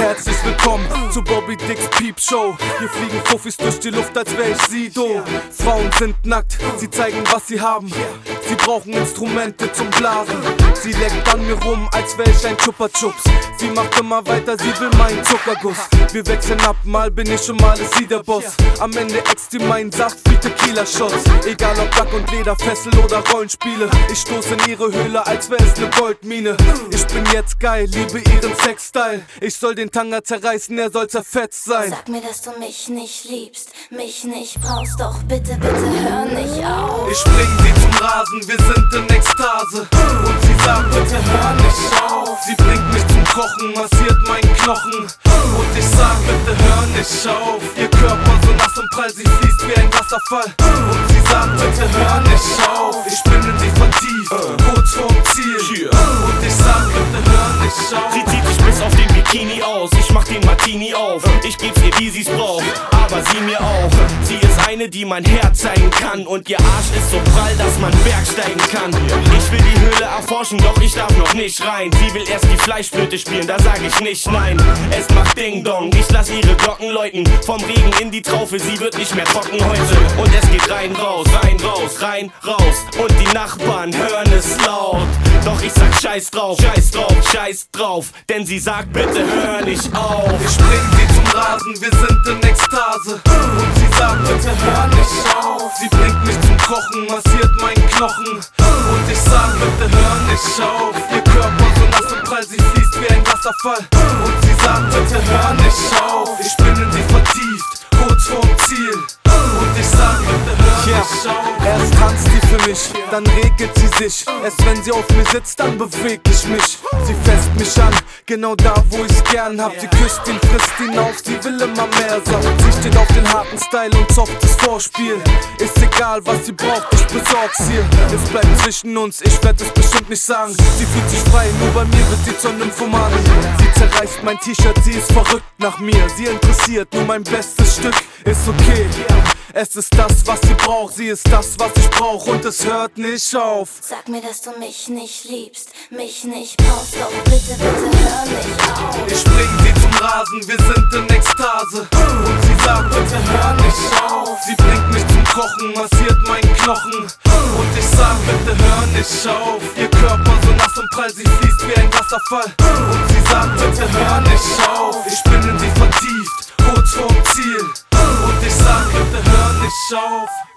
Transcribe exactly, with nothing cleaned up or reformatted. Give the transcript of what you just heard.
Herzlich willkommen zu Bobby Dicks Peep Show. Hier fliegen Fuffis durch die Luft, als wär ich Sido. Frauen sind nackt, sie zeigen, was sie haben. Sie brauchen Instrumente zum Blasen. Sie leckt an mir rum, als wär ich ein Chupa Chups. Sie macht immer weiter, sie will meinen Zuckerguss. Wir wechseln ab, mal bin ich und mal ist sie der Boss. Am Ende äxt sie meinen Saft wie Tequila-Shots. Egal ob Lack und Leder, Fessel oder Rollenspiele. Ich stoße in ihre Höhle, als wär es ne Goldmine. Ich bin jetzt geil, liebe ihren Sexstyle. Ich soll den Tanga zerreißen, er soll zerfetzt sein. Sag mir, dass du mich nicht liebst, mich nicht brauchst, doch bitte, bitte hör nicht auf. Ich bring sie zum Rasen, wir sind in Ekstase. Und sie sagt, bitte hör nicht auf. Sie bringt mich zum Kochen, massiert meinen Knochen. Und ich sag, bitte hör nicht auf. Ihr Körper so nass und prall, sie fließt wie ein Wasserfall. Und sie sagt, bitte hör nicht auf. Ich bin in sie vertieft, kurz vorm Ziel. Und ich sag, bitte hör nicht auf. Sie zieht sich bis auf den Bikini aus, ich mach den Martini auf. Ich geb's ihr, wie sie's braucht, aber sie mir auch. Sie ist eine, die mein Herz zeigen kann. Und ihr Arsch ist so prall, dass man bergsteigen kann. Ich will die Höhle erforschen, doch ich darf noch nicht rein. Sie will erst die Fleischflöte spielen, da sag ich nicht nein. Es macht Ding Dong, ich lass ihre Glocken läuten. Vom Regen in die Traufe, sie wird nicht mehr trocken heute. Und es geht rein, raus, rein, raus, rein, raus. Und die Nachbarn hören es laut. Doch ich sag scheiß drauf, scheiß drauf, scheiß drauf. Denn sie sagt, bitte hör nicht auf. Ich bring sie zum Rasen, wir sind in Ekstase. Und sie sagt, bitte hör nicht auf. Sie bringt mich zum Kochen, massiert meinen Knochen. Und ich sag, bitte hör nicht auf. Ihr Körper so nass und prall, sie fließt wie ein Wasserfall. Und sie sagt, bitte hör nicht auf. Ich bin in sie vertieft, kurz vorm Ziel. Und ich sag, bitte hör nicht auf. Erst tanzt sie für mich, dann regelt sie sich. Erst wenn sie auf mir sitzt, dann beweg ich mich. Sie fasst mich an, genau da, wo ich's gern hab. Sie küsst ihn, frisst ihn auf, sie will immer mehr Saft. Sie steht auf den harten Style und softes Vorspiel. Ist egal, was sie braucht, ich besorg's ihr. Es bleibt zwischen uns, ich werd es bestimmt nicht sagen. Sie fühlt sich frei, nur bei mir wird sie zur Nymphomanin. Sie zerreißt mein T-Shirt, sie ist verrückt nach mir. Sie interessiert nur mein bestes Stück, ist okay. Es ist das, was sie braucht, sie ist das, was ich brauch und es hört nicht auf. Sag mir, dass du mich nicht liebst, mich nicht brauchst, doch bitte, bitte hör nicht auf. Ich bring sie zum Rasen, wir sind in Ekstase. Und sie sagt, bitte hör nicht auf. Sie bringt mich zum Kochen, massiert meinen Knochen. Und ich sag, bitte hör nicht auf. Ihr Körper so nass und prall, sie fließt wie ein Wasserfall. Und sie sagt, bitte hör nicht auf. Ich bin in sie vertieft, kurz vorm Ziel. Und ich sag, bitte hör nicht auf.